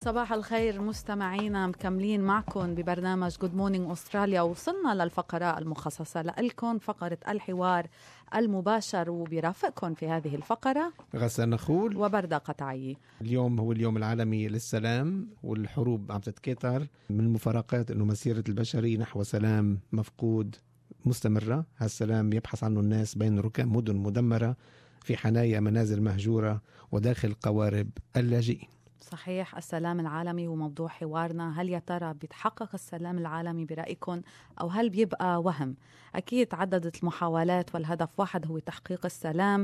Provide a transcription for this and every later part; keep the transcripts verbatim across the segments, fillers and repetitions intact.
صباح الخير مستمعينا، مكملين معكم ببرنامج Good Morning أستراليا. وصلنا للفقرة المخصصة لكم، فقرة الحوار المباشر، وبيرافقكم في هذه الفقرة غسان نخول وبردة قطعي. اليوم هو اليوم العالمي للسلام، والحروب عم تتكاثر. من المفارقات أنه مسيرة البشرية نحو سلام مفقود مستمرة. هالسلام يبحث عنه الناس بين ركام مدن مدمرة، في حنايا منازل مهجورة، وداخل قوارب اللاجئين. صحيح، السلام العالمي هو موضوع حوارنا. هل يا ترى بيتحقق السلام العالمي برأيكم أو هل بيبقى وهم؟ أكيد تعددت المحاولات والهدف واحد هو تحقيق السلام.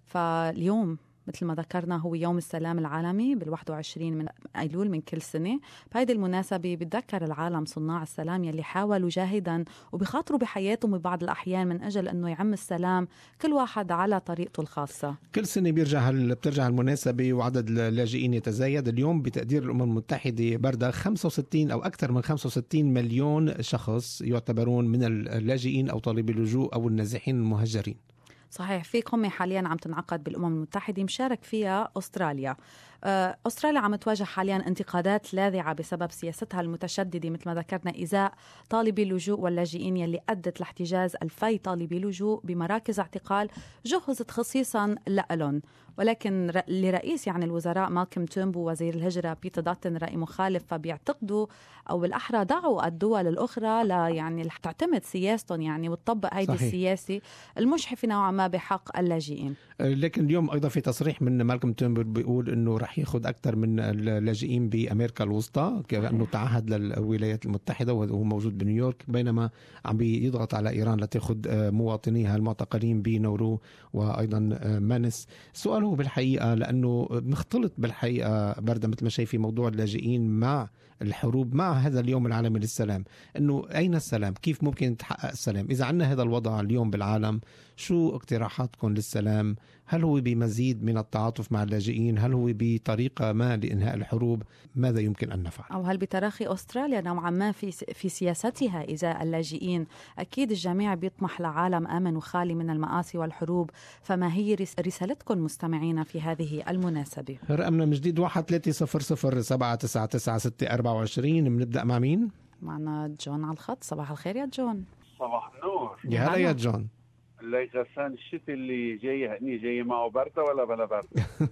فاليوم مثل ما ذكرنا هو يوم السلام العالمي بالواحد وعشرين من أيلول من كل سنة. بهذه المناسبة بتذكر العالم صناع السلام يلي حاولوا جاهدا وبيخاطروا بحياتهم ببعض الأحيان من أجل أنه يعم السلام، كل واحد على طريقته الخاصة. كل سنة بيرجع هال... بترجع المناسبة وعدد اللاجئين يتزايد. اليوم بتقدير الأمم المتحدة بردة خمسة وستين أو أكثر من خمسة وستين مليون شخص يعتبرون من اللاجئين أو طالبي اللجوء أو النازحين المهجرين. صحيح، في قمة حاليا عم تنعقد بالأمم المتحدة مشارك فيها أستراليا. أستراليا عم تواجه حاليا انتقادات لاذعة بسبب سياستها المتشددة مثل ما ذكرنا إزاء طالبي اللجوء واللاجئين يلي أدت لاحتجاز ألفي طالبي لجوء بمراكز اعتقال جهزت خصيصا لهم. ولكن لرئيس يعني الوزراء مالكم تومبو وزير الهجرة بيتر داتن رأي مخالف، فبيعتقدوا أو بالأحرى دعوا الدول الأخرى لا يعني تعتمد سياستهم يعني وتطبق هيدي السياسة المشحفة نوعا ما بحق اللاجئين. لكن اليوم أيضا في تصريح من مالكم تومبو بيقول إنه رح ياخد أكثر من اللاجئين بأمريكا الوسطى، كأنه تعهد للولايات المتحدة وهو موجود بنيويورك، بينما عم بيضغط على إيران لتأخذ مواطنيها المعتقلين بنورو وأيضا مانس. السؤال هو بالحقيقة لأنه مختلط بالحقيقة بردة مثل ما شايفي موضوع اللاجئين مع الحروب مع هذا اليوم العالمي للسلام. إنه أين السلام؟ كيف ممكن يتحقق السلام؟ إذا عنا هذا الوضع اليوم بالعالم، شو اقتراحاتكم للسلام؟ هل هو بمزيد من التعاطف مع اللاجئين؟ هل هو بطريقة ما لإنهاء الحروب؟ ماذا يمكن أن نفعل؟ أو هل بتراخي أستراليا نوعا ما في في سياستها إزاء اللاجئين؟ أكيد الجميع بيطمح لعالم آمن وخالي من المآسي والحروب، فما هي رسالتكم مستمعينا في هذه المناسبة؟ رقمنا من جديد واحد ثلاثة صفر صفر سبعة تسعة تسعة ستة أربعة وعشرين. بنبدأ مع مين؟ معنا جون على الخط. صباح الخير يا جون. صباح النور. يا هلا يا جون. ليك غسان، الشتاء اللي جاي هني جاي معه بردة ولا بلا بردة؟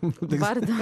بردة.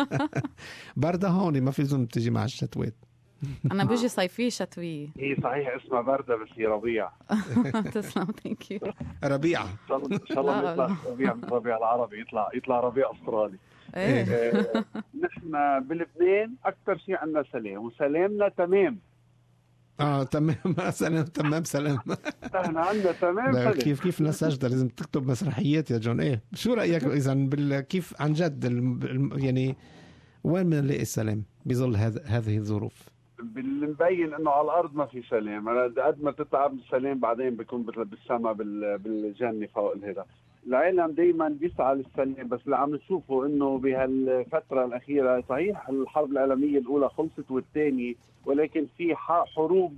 بردة هون ما في زون تجي مع الشتوات. أنا بيجي صيفية شتوية. هي صحيح اسمها بردة بس هي ربيع. تسلم، ثانك يو. ربيع إن شاء الله يطلع ربيع من ربيع العربي، يطلع يطلع ربيع أسترالي. إيه. نحن بلبنان أكثر شيء عندنا سلام، وسلامنا تمام. اه تمام سلام تمام سلام. احنا عندنا تمام سلام. كيف كيف نسجد لازم تكتب مسرحيات يا جون. ايه شو رأيك اذا بال كيف عن جد يعني وين بنلاقي السلام بظل هذا هذه الظروف؟ بنبين انه على الارض ما في سلام، قد ما تتعب السلام بعدين بيكون بالسما بالجنه فوق الهدى. العالم دائما بيسعى للسلام، بس اللي عم نشوفه انه بهالفتره الاخيره صحيح الحرب العالميه الاولى خلصت والثانيه، ولكن في حروب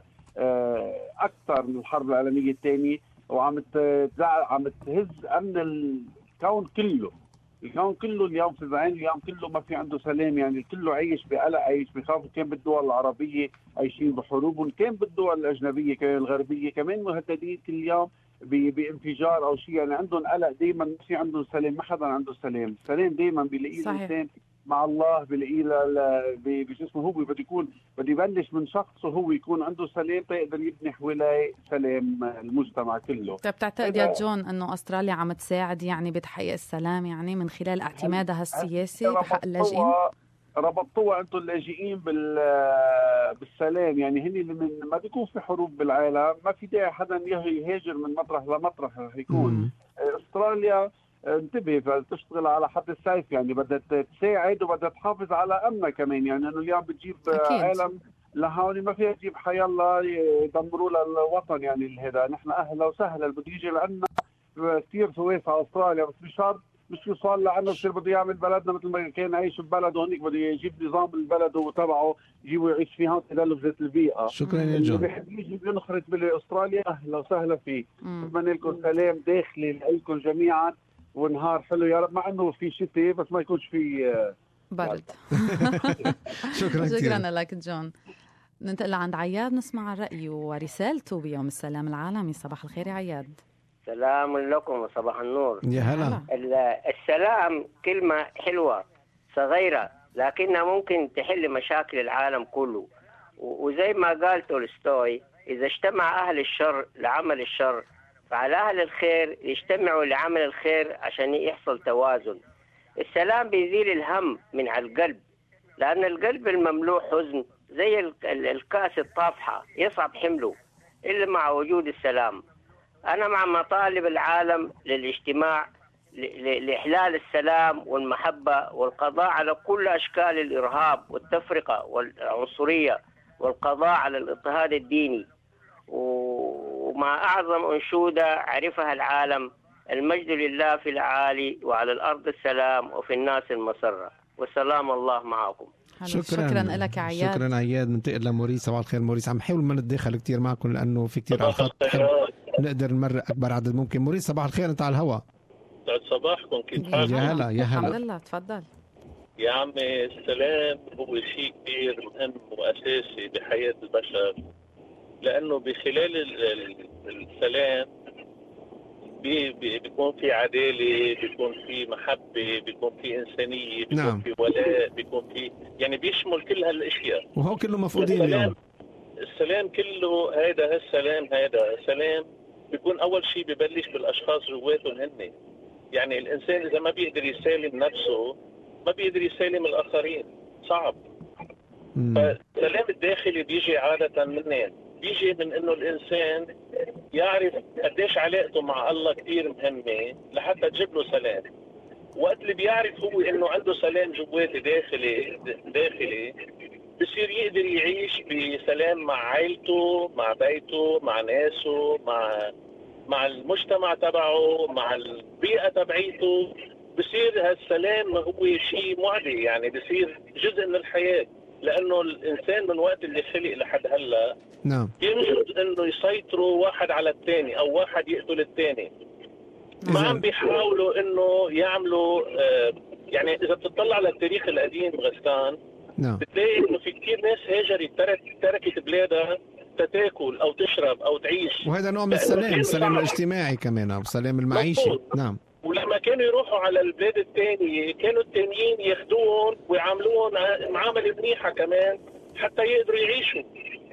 اكثر من الحرب العالميه الثانيه، وعم عم تهز امن الكون كله. الكون كله اليوم في بعين، اليوم كله ما في عنده سلام، يعني الكل عايش بقلق، عايش بخوف. كان بالدول العربيه عايشين بحروب، وكان بالدول الاجنبيه كمان الغربيه كمان مهددين كل يوم بانفجار او شيء، يعني عندهم قلق دائما، ما في عندهم سلام، ما حدا عنده سلام. السلام دائما بيلاقيه الانسان مع الله، بيلاقيه بشو اسمه، هو بده يكون بده يبلش من شخص وهو يكون عنده سلام تيقدر يبني حواليه سلام المجتمع كله. طيب بتعتقد يا جون انه استراليا عم تساعد يعني بتحقيق السلام يعني من خلال اعتمادها السياسي بحق اللاجئين؟ ربطوها انتم اللاجئين بال بالسلام، يعني هني من ما بيكون في حروب بالعالم ما في داعي حدا يهاجر من مطرح لمطرح رح يكون. استراليا انتبه بتشتغل على حد السيف، يعني بدها تساعد وبدها تحافظ على امنها كمان، يعني انه اليوم بتجيب أكيد. عالم لهون ما فيها تجيب حيالله يدمروا للوطن، يعني هذا نحن اهلا وسهلا بده يجي لعنا كثير سويس على استراليا، بس مش شرط مش يوصل لعنه بصير بده يعمل بلدنا مثل ما كان عايش ببلده، هونيك بده يجيب نظام البلد وتبعه يجيبه يعيش فيها وتدلل بذات البيئه. شكرا يا جون. اللي بيحب يجي بينخرط باستراليا اهلا وسهلا فيه. بتمنى لكم سلام داخلي لكم جميعا ونهار حلو يا رب، مع انه في شتاء بس ما يكونش في برد. شكرا كثير. شكرا لك جون. ننتقل لعند عياد نسمع رأيه ورسالته بيوم السلام العالمي. صباح الخير يا عياد. سلام لكم وصباح النور. يا هلا. السلام كلمة حلوة صغيرة لكنها ممكن تحل مشاكل العالم كله، وزي ما قال تولستوي إذا اجتمع أهل الشر لعمل الشر فعلى أهل الخير يجتمعوا لعمل الخير عشان يحصل توازن. السلام بيزيل الهم من على القلب، لأن القلب المملوء حزن زي الكأس الطافحة يصعب حمله إلا مع وجود السلام. أنا مع مطالب العالم للاجتماع لإحلال السلام والمحبة والقضاء على كل أشكال الإرهاب والتفرقة والعنصرية والقضاء على الاضطهاد الديني، ومع أعظم أنشودة عرفها العالم: المجد لله في العالي وعلى الأرض السلام وفي الناس المسرة، والسلام الله معكم. شكرا شكرا لك عياد. شكرا عياد. ننتقل لموريس. صباح الخير موريس. عم حاول ما نتدخل كتير معكم لأنه في كتير على الخط، نقدر نمر أكبر عدد ممكن. موريس صباح الخير، أنت على الهواء. سعد صباحكم، كيف حالكم؟ يا هلا يا هلا. الحمد لله، تفضل. يا عمي السلام هو شيء كبير مهم وأساسي بحياة البشر، لأنه بخلال السلام بي بي بيكون في عدالة، بيكون في محبة، بيكون في إنسانية، بيكون نعم. في ولاء، بيكون في يعني بيشمل كل هالأشياء، وهو كله مفقودين اليوم. السلام كله هيدا هالسلام هيدا السلام بيكون أول شيء ببلش بالأشخاص جواتهم هن. يعني الإنسان إذا ما بيقدر يسالم نفسه ما بيقدر يسالم الآخرين، صعب. فالسلام الداخلي بيجي عادة منين؟ بيجي من إنه الإنسان يعرف قديش علاقته مع الله كتير مهمة لحتى تجيب له سلام. وقت اللي بيعرف هو إنه عنده سلام جواتي داخلي داخلي بصير يقدر يعيش بسلام مع عائلته، مع بيته، مع ناسه، مع مع المجتمع تبعه، مع البيئة تبعيته. بصير هالسلام هو شيء معدي، يعني بصير جزء من الحياة، لأنه الإنسان من وقت اللي خلق لحد هلا نعم ينجز إنه يسيطروا واحد على الثاني أو واحد يقتل الثاني. ما عم بيحاولوا إنه يعملوا آه يعني إذا بتطلع على التاريخ القديم غسان نعم بتلاقي إنه في كتير ناس هاجرت ترك تركت بلادها تتاكل أو تشرب أو تعيش، وهذا نوع من السلام، السلام الاجتماعي كمان أو السلام المعيشي. نعم. ولما كانوا يروحوا على البلاد الثانية كانوا التانيين ياخدوهم ويعاملوهم معاملة منيحة كمان حتى يقدروا يعيشوا.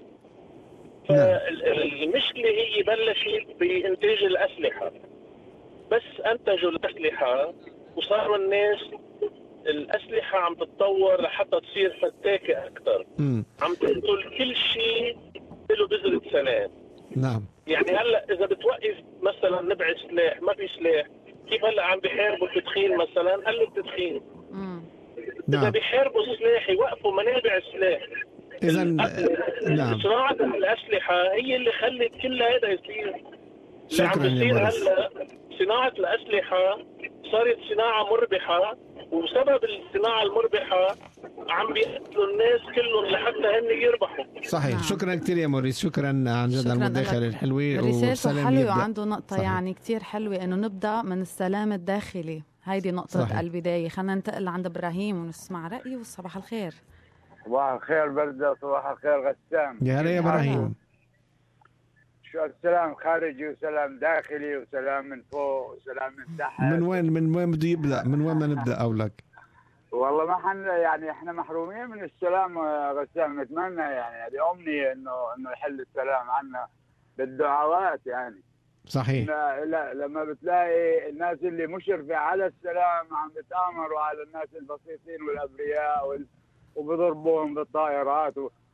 فالمشكلة هي بلشت بإنتاج الأسلحة، بس أنتجوا الأسلحة وصاروا الناس الأسلحة عم تتطور لحتى تصير فتاكة أكثر، عم تقتل كل شيء له بذرة سلام. نعم. يعني هلا إذا بتوقف مثلا نبع سلاح، ما في سلاح، كيف هلا عم بيحاربوا التدخين مثلا؟ قالوا التدخين. نعم. إذا بيحاربوا السلاح يوقفوا منابع السلاح. إذا نعم. صناعة الأسلحة هي اللي خلت كل هذا يصير. شكرا يا مارس. هلا صناعة الأسلحة صارت صناعة مربحة، وبسبب الصناعة المربحة عم بيقتلوا الناس كلهم لحتى هن يربحوا. صحيح. نعم. شكرا كثير يا موريس، شكرا عن جد على المداخلة الحلوة. رسالته حلوة وعنده نقطة صحيح. يعني كتير حلوة إنه نبدأ من السلام الداخلي، هيدي نقطة صحيح. البداية. خلينا ننتقل عند إبراهيم ونسمع رأيه. والصباح الخير. صباح الخير بردة، صباح الخير غسان. يا هلا يا إبراهيم. شو السلام خارجي وسلام داخلي وسلام من فوق وسلام من تحت. من وين من وين بده يبدأ؟ من وين ما نبدأ أولك؟ والله ما حن يعني احنا محرومين من السلام غسان، نتمنى يعني هذه أمنية انه انه يحل السلام عنا بالدعوات يعني. صحيح. لا, لا لما بتلاقي الناس اللي مشرفة على السلام عم بتآمروا على الناس البسيطين والأبرياء وال... وبيضربوهم بالطائرات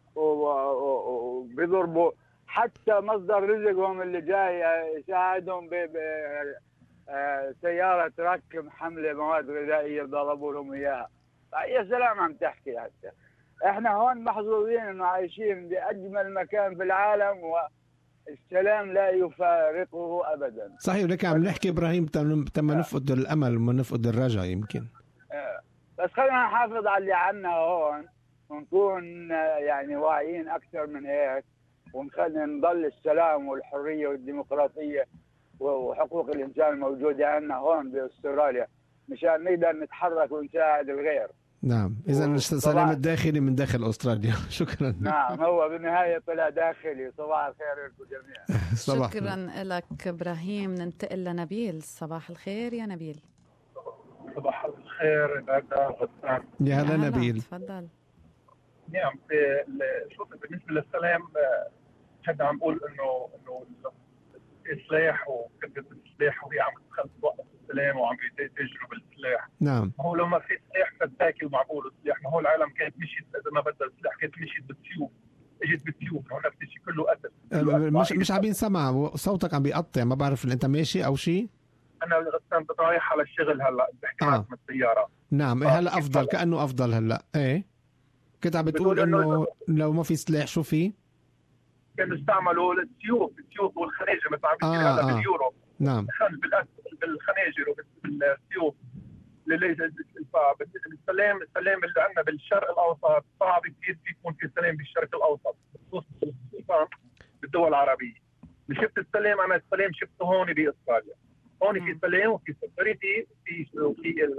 وبيضربوا حتى مصدر رزقهم اللي جاي يساعدهم بسيارة تركب حملة مواد غذائية ضربوا لهم إياها. يا سلام عم تحكي حتى احنا هون محظوظين انه عايشين بأجمل مكان في العالم والسلام لا يفارقه أبدا. صحيح. لك عم نحكي إبراهيم تم نفقد الأمل وما نفقد الرجاء يمكن. بس خلينا نحافظ على اللي عنا هون ونكون يعني واعيين أكثر من هيك، ونخلي نضل السلام والحرية والديمقراطية وحقوق الإنسان الموجودة عنا هون بأستراليا مشان نقدر نتحرك ونساعد الغير. نعم، إذا السلام الداخلي من داخل أستراليا. شكرا. نعم، هو بالنهاية طلع داخلي. صباح الخير لكم جميعا. صباح شكرا لك إبراهيم. ننتقل لنبيل. صباح الخير يا نبيل. صباح الخير غسان. يا هلا نبيل. تفضل. نعم، شوف بالنسبة للسلام حد عم بقول إنه إنه السلاح وكذبة السلاح وهي عم تخلص وقت السلام وعم يتاجروا بالسلاح. نعم. هو لو ما في سلاح فداكي ومعقول السلاح، ما هو العالم كانت مشيت إذا ما بدها السلاح كانت مشيت بالسيوف، اجت بالسيوف، هون نفس الشيء كله قتل. مش مش عم ينسمع صوتك، عم بيقطع، ما بعرف إن أنت ماشي أو شيء. أنا غسان رايح على الشغل هلا بحكي معك من السيارة. نعم، آه. هلا أفضل، كأنه أفضل هلا. إيه كنت عم بتقول إنه لو ما في سلاح شو في؟ كانوا استعملوا السيوف، السيوف والخناجر مثل عم بيصير هذا باليورو. نعم. بالخناجر وبالسيوف. السلام السلام اللي عندنا بالشرق الاوسط صعب كثير يكون في سلام بالشرق الاوسط، خصوصا بالدول العربيه. شفت السلام، انا السلام شفته هون باستراليا. هون في سلام وفي سكيورتي وفي وفي ال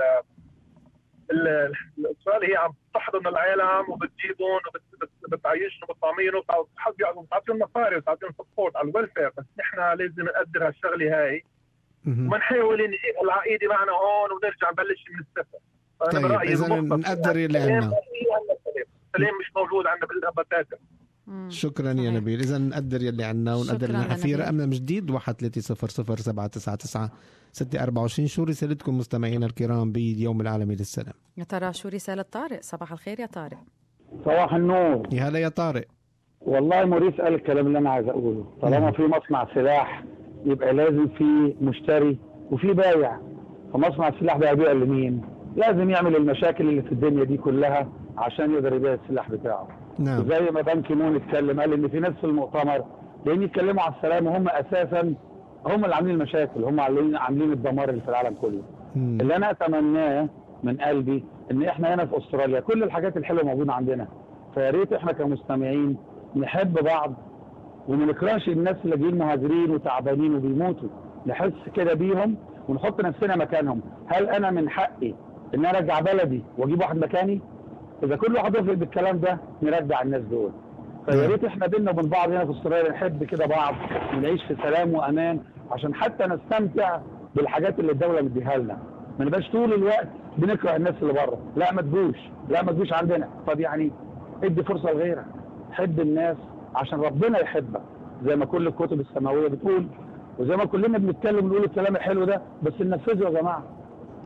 الاستراليا هي عم تحضن العالم وبتجيبهم وبتعيشهم وبتطعمينهم وبتعطيهم مصاري وبتعطيهم سبورت على الويلفير. بس نحن لازم نقدر هالشغله هاي ومنحاول نجيب العقيده معنا هون ونرجع نبلش من الصفر. طيب اذا نقدر اللي عندنا. السلام مش موجود عندنا بالبتاتا. شكرا يا نبيل. اذا نقدر يلي عندنا ونقدر اللي في رقمنا من جديد واحد ثلاثة صفر صفر سبعة تسعة تسعة ستة أربعة وعشرين. شو رسالتكم مستمعينا الكرام باليوم العالمي للسلام؟ يا ترى شو رسالة طارق؟ صباح الخير يا طارق. صباح النور. يا هلا يا طارق. والله موريس قال الكلام اللي انا عايز اقوله. طالما في مصنع سلاح يبقى لازم في مشتري وفي بايع. فمصنع السلاح ده يبيع لمين؟ لازم يعمل المشاكل اللي في الدنيا دي كلها عشان يقدر يبيع السلاح بتاعه. نعم. وزي ما بان كي مون اتكلم قال ان في ناس في المؤتمر لان يتكلموا على السلام وهم اساسا هم اللي عاملين المشاكل، هم اللي عاملين الدمار اللي في العالم كله. مم. اللي انا اتمناه من قلبي ان احنا هنا في استراليا كل الحاجات الحلوه موجوده عندنا، فيا ريت احنا كمستمعين نحب بعض وما نكرهش الناس اللي جايين مهاجرين وتعبانين وبيموتوا، نحس كده بيهم ونحط نفسنا مكانهم. هل انا من حقي ان انا ارجع بلدي واجيب واحد مكاني؟ اذا كل واحد يفرق بالكلام ده نرجع الناس دول. فيا ريت احنا بينا وبين بعض هنا في استراليا نحب كده بعض ونعيش في سلام وامان عشان حتى نستمتع بالحاجات اللي الدوله مديها لنا. ما نبقاش طول الوقت بنكره الناس اللي بره، لا ما تجوش، لا ما تجوش عندنا. طب يعني ادي فرصه لغيرك، حب الناس عشان ربنا يحبك زي ما كل الكتب السماويه بتقول وزي ما كلنا بنتكلم ونقول الكلام الحلو ده، بس ننفذه يا جماعه.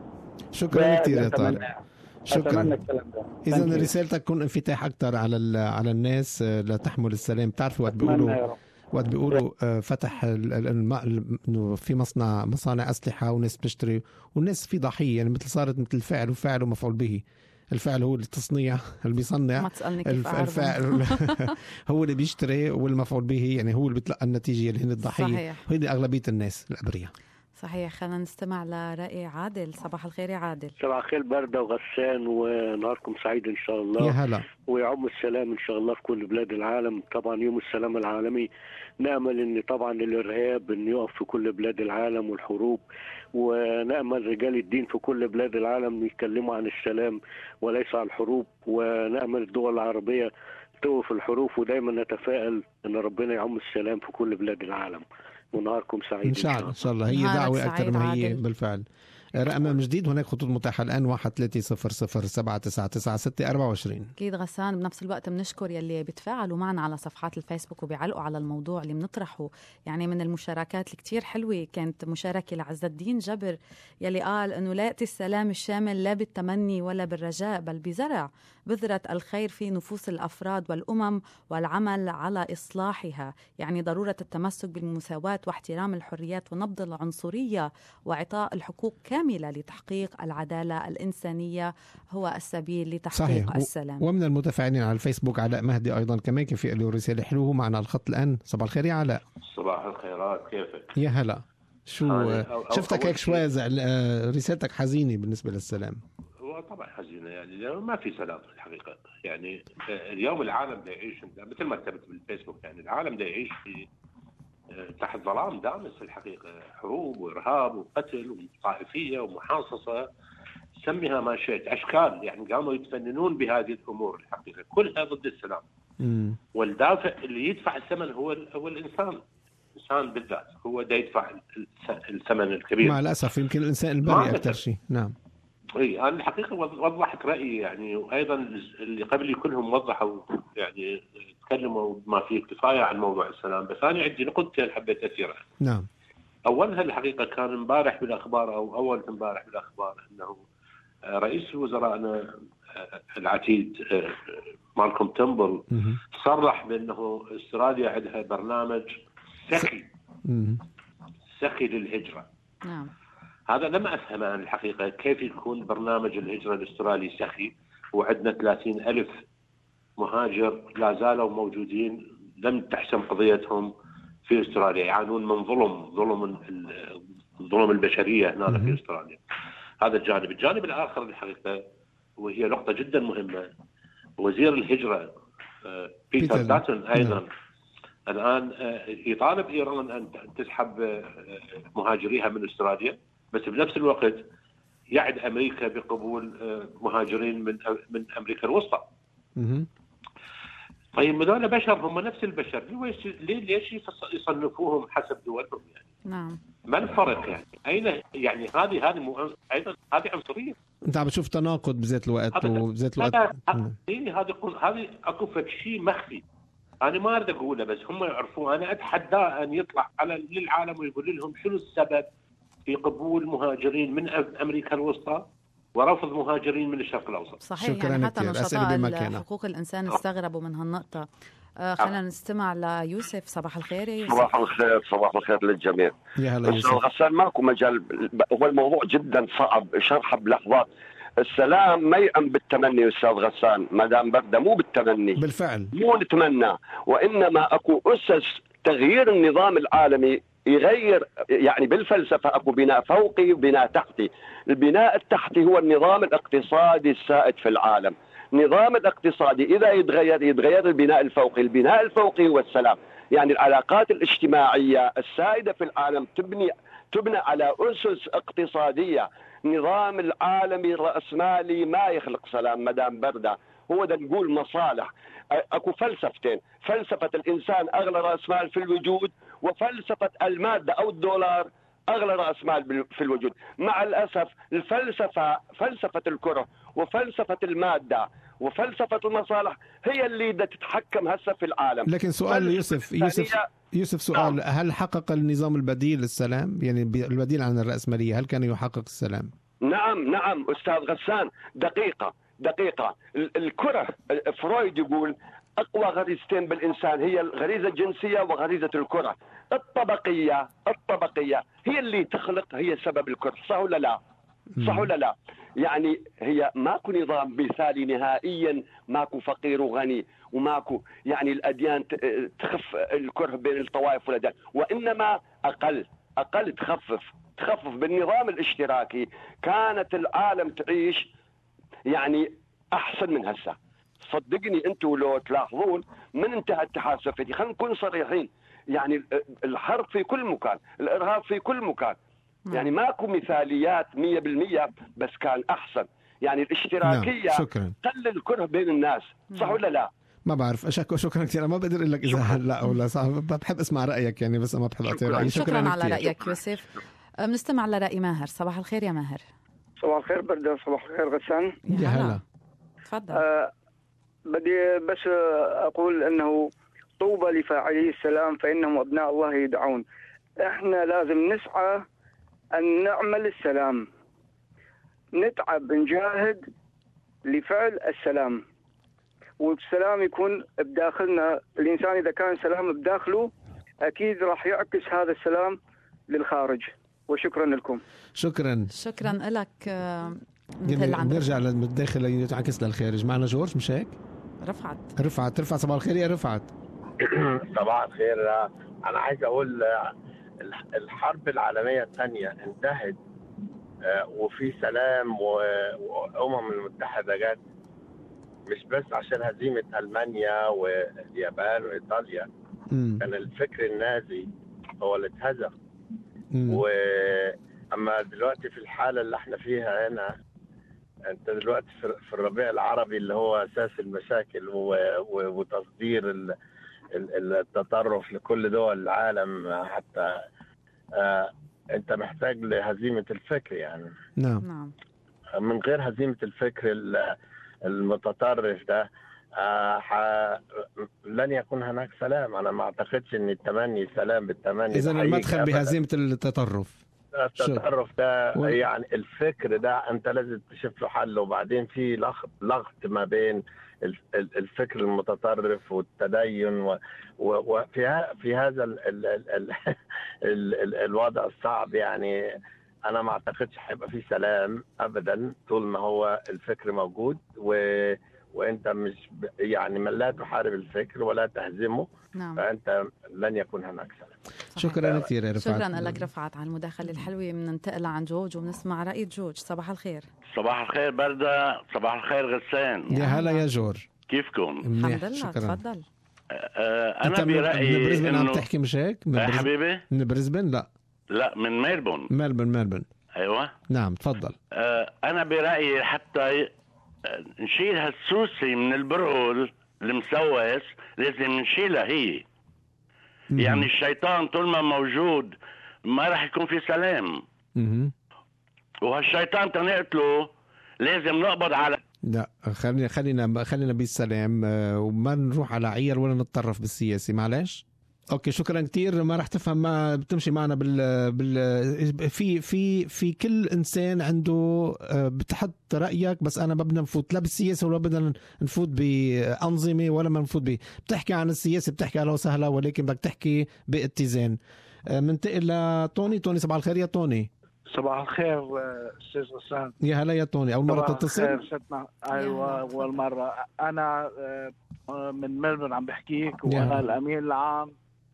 شكرا كثير يا طارق. شكرا. إذا رسالتك تكون انفتاح أكثر على على الناس لتحمل السلام. بتعرفوا وقت بيقولوا وقت بيقولوا فتح إنه في مصنع مصانع أسلحة وناس بتشتري والناس في ضحية، يعني مثل صارت مثل فعل وفاعل ومفعول به. الفعل هو التصنيع اللي بيصنع، الفاعل هو اللي بيشتري والمفعول به يعني هو اللي بيتلقى النتيجة اللي هن الضحية. هذه أغلبية الناس الأبرياء. صحيح. خلينا نستمع لرأي عادل. صباح الخير يا عادل. صباح الخير بردة وغسان ونهاركم سعيد إن شاء الله. يا هلا. ويعم السلام إن شاء الله في كل بلاد العالم. طبعا يوم السلام العالمي نأمل إن طبعا الإرهاب إن يقف في كل بلاد العالم والحروب، ونأمل رجال الدين في كل بلاد العالم يتكلموا عن السلام وليس عن الحروب، ونأمل الدول العربية توقف الحروب، ودايما نتفائل إن ربنا يعم السلام في كل بلاد العالم. ونهاركم سعيد إن شاء الله. إن شاء الله هي دعوة أكثر ما هي بالفعل. رقم من جديد هناك خطوط متاحة الآن واحد ثلاثة صفر صفر سبعة تسعة تسعة ستة أربعة وعشرين. أكيد غسان. بنفس الوقت بنشكر يلي بيتفاعلوا معنا على صفحات الفيسبوك وبيعلقوا على الموضوع اللي بنطرحه. يعني من المشاركات اللي كتير حلوة كانت مشاركة لعز الدين جبر يلي قال أنه لا يأتي السلام الشامل لا بالتمني ولا بالرجاء بل بزرع بذرة الخير في نفوس الأفراد والأمم والعمل على إصلاحها. يعني ضرورة التمسك بالمساواة واحترام الحريات ونبض العنصرية وإعطاء الحقوق كاملة لتحقيق العدالة الإنسانية هو السبيل لتحقيق صحيح. السلام. ومن المتفاعلين على الفيسبوك علاء مهدي أيضا كمان كان في له رسالة حلوة معنا على الخط الآن. صباح الخير يا علاء. صباح الخيرات، كيفك؟ يا هلا. شو شفتك هيك شوي رسالتك حزينة بالنسبة للسلام؟ طبعا حزينة يعني ما في سلام في الحقيقة. يعني اليوم العالم دا يعيش مثل ما كتبت بالفيسبوك، يعني العالم دا يعيش في تحت ظلام دامس في الحقيقة، حروب وإرهاب وقتل وطائفية ومحاصصة. سميها ما شئت، أشكال يعني قاموا يتفننون بهذه الأمور الحقيقة كلها ضد السلام. مم. والدافع اللي يدفع الثمن هو هو الإنسان، الإنسان بالذات هو دا يدفع الثمن الكبير مع الأسف. يمكن الإنسان البريء أكثر شيء. نعم. اي انا الحقيقه وضحت رايي يعني، وايضا اللي قبلي كلهم وضحوا يعني تكلموا بما فيه الكفايه عن موضوع السلام، بس انا عندي نقطتين حبيت اثيرها. نعم. اولها الحقيقه كان امبارح بالاخبار او اول امبارح بالاخبار انه رئيس وزرائنا العتيد مالكوم تمبل صرح بانه استراليا عندها برنامج سخي سخي للهجره. نعم. هذا لم أفهم عن الحقيقة كيف يكون برنامج الهجرة الاسترالي سخي وعندنا ثلاثين ألف مهاجر لا زالوا موجودين لم تحسم قضيتهم في استراليا، يعانون من ظلم ظلم ظلم البشرية هنا في استراليا. هذا الجانب. الجانب الآخر الحقيقة وهي نقطة جدا مهمة، وزير الهجرة بيتر داتون أيضا الآن يطالب إيران أن تسحب مهاجريها من استراليا، بس بنفس الوقت يعد أمريكا بقبول مهاجرين من من أمريكا الوسطى. طيب هذول بشر، هم نفس البشر، ليه ليش يصنفوهم حسب دولهم يعني؟ نعم. ما الفرق يعني؟ أين يعني هذه هذه مو... أيضا هذه عنصرية. أنت عم بتشوف تناقض بذات الوقت وبذات الوقت. هذا هذه هذه أكو فد شيء مخفي. أنا ما أريد أقوله بس هم يعرفون. أنا أتحداه أن يطلع على للعالم ويقول لهم شنو السبب في قبول مهاجرين من أمريكا الوسطى ورفض مهاجرين من الشرق الأوسط. صحيح. يعني حتى نشطاء حقوق الإنسان استغربوا من هالنقطة. آه خلينا نستمع ليوسف. صباح الخير يا يوسف. صباح الخير. صباح الخير للجميع. يا هلا يوسف. غسان ماكو مجال، هو الموضوع جدا صعب شرحه بلحظات. السلام ما يأم بالتمني أستاذ غسان، مدام بردة مو بالتمني بالفعل، مو نتمنى، وإنما أكو أسس تغيير النظام العالمي يغير. يعني بالفلسفة أكو بناء فوقي وبناء تحتي. البناء التحتي هو النظام الاقتصادي السائد في العالم. النظام الاقتصادي إذا يتغير يتغير البناء الفوقي. البناء الفوقي هو السلام. يعني العلاقات الاجتماعية السائدة في العالم تبني تبنى على أسس اقتصادية. النظام العالمي الرأسمالي ما يخلق سلام مدام بردة، هو ده نقول مصالح. اكو فلسفتين، فلسفة الإنسان أغلى رأس مال في الوجود، وفلسفة المادة أو الدولار أغلى رأس مال في الوجود. مع الأسف الفلسفة فلسفة الكرة وفلسفة المادة وفلسفة المصالح هي اللي بدها تتحكم هسه في العالم. لكن سؤال يوسف يوسف يوسف سؤال، نعم. هل حقق النظام البديل للسلام؟ يعني البديل عن الرأسمالية، هل كان يحقق السلام؟ نعم نعم أستاذ غسان. دقيقة دقيقة. الكرة فرويد يقول أقوى غريزتين بالإنسان هي الغريزة الجنسية وغريزة الكرة. الطبقية الطبقية هي اللي تخلق، هي سبب الكرة. صح ولا لا؟ صح ولا لا؟ يعني هي ماكو نظام مثالي نهائيا، ماكو فقير وغني، وماكو يعني الأديان تخف الكره بين الطوائف والأديان، وإنما أقل أقل تخفف تخفف بالنظام الاشتراكي. كانت العالم تعيش يعني أحسن من هسه. صدقني أنتوا لو تلاحظون من انتهى الاتحاد السوفيتي، خلينا نكون صريحين، يعني الحرب في كل مكان، الإرهاب في كل مكان، يعني ماكو مثاليات مية بالمية، بس كان أحسن. يعني الاشتراكية قلل الكره بين الناس. صح ولا لا؟ ما بعرف. شكرا شكرا كثير. ما بقدر اقول لك اذا لا او لا. صح، بحب اسمع رايك يعني، بس ما بحب اعطي رايي. شكرا, شكرا على رايك يوسف. بنستمع لراي ماهر. صباح الخير يا ماهر. صباح الخير بردة. صباح الخير غسان. يا هلا. تفضل. آه بدي بس اقول انه طوبى لفاعلي السلام فانهم ابناء الله يدعون. احنا لازم نسعى ان نعمل السلام، نتعب نجاهد لفعل السلام، والسلام يكون بداخلنا. الإنسان إذا كان سلام بداخله أكيد راح يعكس هذا السلام للخارج. وشكرا لكم. شكرا شكرا لك. نرجع للداخل يتعكس للخارج. معنا جورج مش هيك؟ رفعت رفعت رفعت صباح الخير يا رفعت. صباح الخير. أنا عايز أقول الحرب العالمية الثانية انتهت وفي سلام، وأمم المتحدة جت مش بس عشان هزيمة ألمانيا واليابان وإيطاليا. مم. كان الفكر النازي هو اللي اتهزم. وأما دلوقتي في الحالة اللي احنا فيها هنا انت دلوقتي في الربيع العربي اللي هو اساس المشاكل وتصدير التطرف لكل دول العالم، حتى آه انت محتاج لهزيمة الفكر يعني. نعم. من غير هزيمة الفكر المتطرف ده آه ح... لن يكون هناك سلام. انا ما اعتقدش ان التمني سلام بالتمني. اذا المدخل بهزيمة التطرف التطرف ده و... يعني الفكر ده انت لازم تشوف له حل. وبعدين في لغط لغط ما بين الفكر المتطرف والتدين و... و... وفي في هذا ال... ال... ال... ال... ال... الوضع الصعب يعني. انا ما اعتقدش هيبقى في سلام ابدا طول ما هو الفكر موجود و... وانت مش يعني من لا تحارب الفكر ولا تهزمه. نعم. فانت لن يكون هناك سلام. شكرا كثير رفعت. شكرا لك رفعت على المداخله الحلوه. بننتقل عن جوج وبنسمع راي جوج. صباح الخير. صباح الخير برده. صباح الخير غسان. يا هلا يا جورج، كيفكم؟ الحمد لله. تفضل. أه انا برايي من بريسبن عم تحكي مش هيك؟ من بريسبن. حبيبي من بريسبن؟ لا لا من ميلبون. ميلبون ميلبون ايوه نعم تفضل. أه انا برايي حتى نشيل هالسوسي من البرغل المسوس لازم نشيلها هي. مم. يعني الشيطان طول ما موجود ما راح يكون في سلام. مم. وهالشيطان تنقتله لازم نقبض على. لا خلينا خلينا خلينا بالسلام وما نروح على عيال ولا نتطرف بالسياسي. معلش. اوكي شكرا كتير. ما راح تفهم، ما بتمشي معنا بال بال في في في كل انسان عنده بتحط رايك، بس انا ما بدنا نفوت لا بالسياسه ولا بدنا نفوت بانظمه ولا ما نفوت ب بتحكي عن السياسه بتحكي اهلا وسهلا، ولكن بدك تحكي باتزان. منتقل لتوني. توني صباح الخير يا توني. صباح الخير استاذ غسان. يا هلا يا توني. اول مره تتصل؟ ايوه اول مره. انا من ملبون عم بحكيك، وانا الامين العام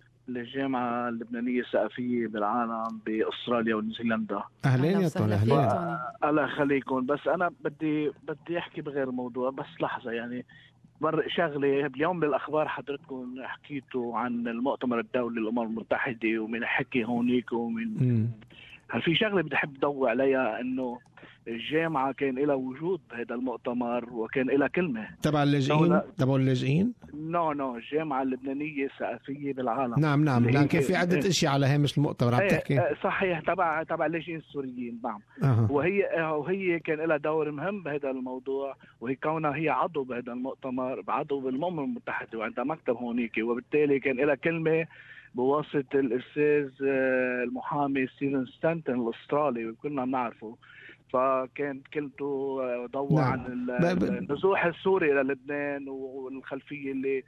للجامعة اللبنانية الثقافية بالعالم بأستراليا ونيوزيلندا. أهلين يا طول. أهلين. الله يخليكم. بس أنا بدي بدي أحكي بغير موضوع، بس لحظة يعني مر شغلة. اليوم بالأخبار حضرتكم حكيتوا عن المؤتمر الدولي للأمم المتحدة ومن حكي هونيك ومن هل في شغلة بدي أحب ضوي عليها، إنه الجامعة كان لها وجود بهذا المؤتمر وكان لها كلمة تبع اللاجئين. تبع اللاجئين نو نو الجامعة اللبنانية الثقافية بالعالم. نعم نعم. لكن في عدة اشياء على هامش المؤتمر عم تحكي. صحيح تبع تبع اللاجئين السوريين. نعم. أه. وهي وهي كان لها دور مهم بهذا الموضوع، وهي كونها هي عضو بهذا المؤتمر، عضو بالأمم المتحدة وعندها مكتب هونيك، وبالتالي كان لها كلمة بواسطة الأستاذ المحامي ستيفن ستانتون الأسترالي وكلنا بنعرفه. فكان كلمته ضوء نعم. عن النزوح السوري الى لبنان والخلفيه اللي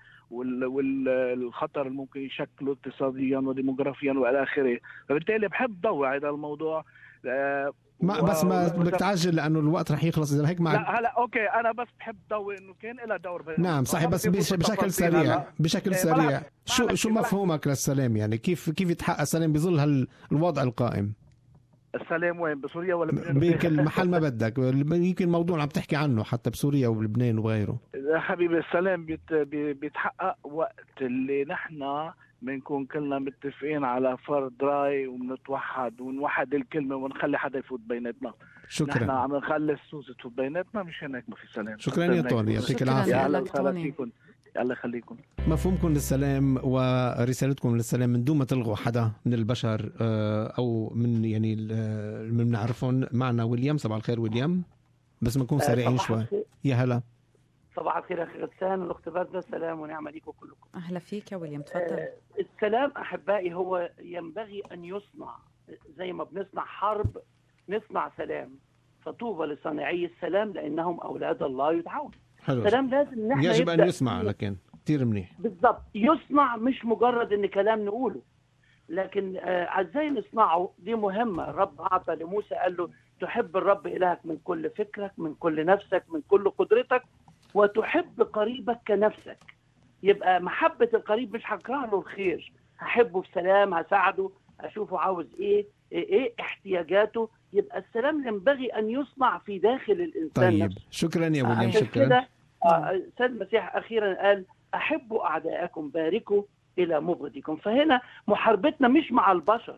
والخطر اللي ممكن يشكله اقتصاديا وديموغرافيا والى اخره. فبالتالي بحب ضوء هذا الموضوع. ما بس ما بدك تعجل لانه الوقت رح يخلص اذا هيك. مع لا هلا اوكي انا بس بحب ضوء انه كان لها دور. نعم صحيح. بس بشكل سريع بشكل سريع شو شو مفهومك للسلام؟ يعني كيف كيف يتحقق السلام بظل هالوضع القائم؟ السلام وين؟ بسوريا ولا بكل محل ما بدك. يمكن موضوع عم تحكي عنه حتى بسوريا ولبنان وغيره. يا حبيبي السلام بيت بيتحقق وقت اللي نحن بنكون كلنا متفقين على فرض راي وبنتوحد ونوحد الكلمه ونخلي حدا يفوت بيناتنا. شكرا. نحن عم نخلي السوسه تفوت بيناتنا، مش هناك ما في سلام. شكرا يا طوني. يعطيك العافيه. الله يخليكم. مفهومكم للسلام ورسالتكم للسلام من دون ما تلغوا حدا من البشر او من يعني من نعرفهم. معنا ويليام. صباح الخير ويليام، بس ما نكون سريعين شوي. يا هلا. صباح الخير اخي غسان والاخت بردة. سلام ونعم عليكم كلكم. اهلا فيك يا ويليام. تفضل. آه السلام احبائي هو ينبغي ان يصنع زي ما بنصنع حرب نصنع سلام. فطوبى لصانعي السلام لانهم اولاد الله يدعون. السلام لازم نحن يجب ان يسمع. لكن كثير منيح بالضبط يصنع، مش مجرد ان كلام نقوله، لكن آه ازاي نصنعه دي مهمه. الرب اعطى لموسى قال له تحب الرب الهك من كل فكرك من كل نفسك من كل قدرتك وتحب قريبك كنفسك. يبقى محبه القريب مش هكره له الخير، هحبه بسلام، هساعده، اشوفه عاوز ايه ايه احتياجاته. يبقى السلام ينبغي ان يصنع في داخل الانسان طيب. نفسه. شكرا يا ويليام. آه شكرا. كده آه سيد المسيح اخيرا قال احبوا اعدائكم باركوا الى مبغضكم. فهنا محاربتنا مش مع البشر،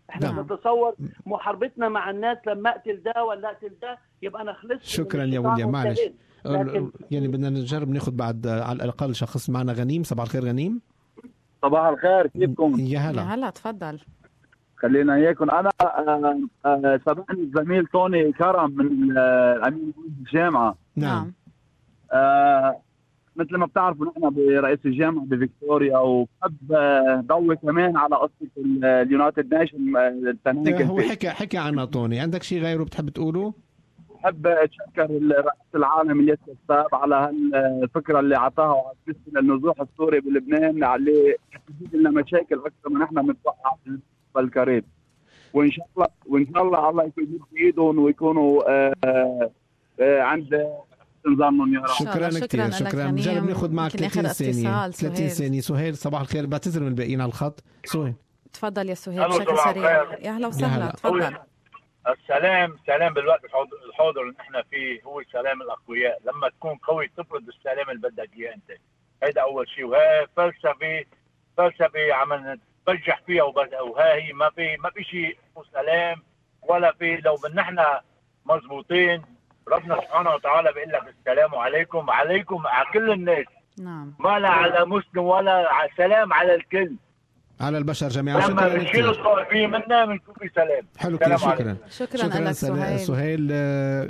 احنا نعم. بنتصور محاربتنا مع الناس لما اقتل ده ولا اقتل ده يبقى انا خلصت. شكرا يا ويليام. معلش لكن... يعني بدنا نجرب ناخذ بعد على الاقل شخص معنا. غنيم، صباح الخير غنيم. صباح الخير، كيفكم؟ يا هلا. يا هلا، تفضل. خلينا اياكم. انا سبقني الزميل توني كرم من امين الجامعه. نعم. آه مثل ما بتعرفوا نحن برئيس الجامعه بفيكتوريا، وبحب ضوي كمان على قصه اليونايتد نيشن التناقل. هو حكى حكى عنها توني، عندك شيء غيره بتحب تقوله؟ بحب اتشكر رئيس العالم الياس الساب على هالفكره اللي اعطاها بالنسبه للنزوح السوري بلبنان، اللي تزيد لنا مشاكل اكثر من احنا بنتوقع في القريب. وان شاء الله وان شاء الله الله يكون بايدهم ويكونوا آآ آآ عند انظامهم يا رب. شكرا كثير. شكرا. بنجرب ناخذ معك ثلاثين ثانيه. ثلاثين ثانيه. سهيل، صباح الخير. بعتذر من الباقيين على الخط. سهيل تفضل يا سهيل بشكل سريع. يا هلا وسهلا، تفضل. السلام سلام بالوقت الحاضر اللي نحن فيه هو سلام الاقوياء. لما تكون قوي تفرض السلام اللي بدك اياه انت. هيدا اول شيء، وهي فلسفه فلسفه عم نتبجح فيها، وها هي ما في ما في شيء سلام ولا في. لو نحن مضبوطين ربنا سبحانه وتعالى بيقول لك السلام عليكم عليكم على كل الناس. نعم. ما لا على مسلم ولا على سلام على الكل، على البشر جميعا. لما بنشيل الطائفية منا بنشوف في سلام. حلو كثير. شكرا. شكرا لك سهيل. سهيل